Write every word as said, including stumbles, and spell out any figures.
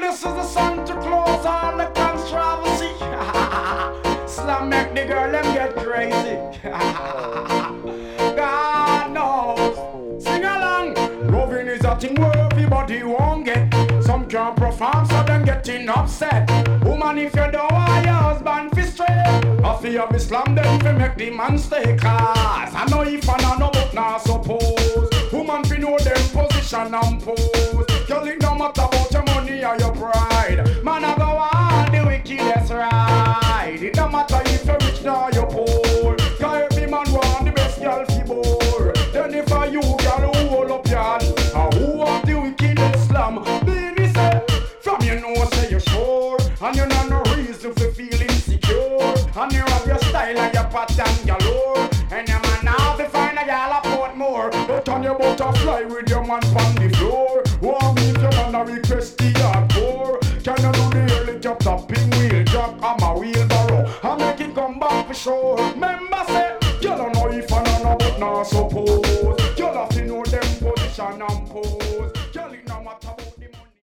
this is the Santa Claus on the controversy. Slam make the girl them get crazy. God knows. Sing along. Loving is a thing where everybody won't get. Some can't perform, so them getting upset. Woman, if you don't want your husband fi straight, I feel of Islam then fi make the man stay. Cause I know if I know no but not suppose. Woman fi know them position and pose. Girl, it don't matter about your money or your pride. Man, I go on the wickedest ride. It don't matter if you're rich or you're poor. Cause every man want the best girl fi bore. Then if I you, girl, who hold up your hand? Or who want the wickedest slam? Baby say, from you know say you're sure. And you know no reason for feel insecure. And you have your style and your pattern galore. And your man now to find a gal a port more. But on your butterfly with your man on the floor. Want me if your man a request the hardcore. Can you do the early job, the pin wheel jack? I'm a wheelbarrow. I make it come back for sure. Members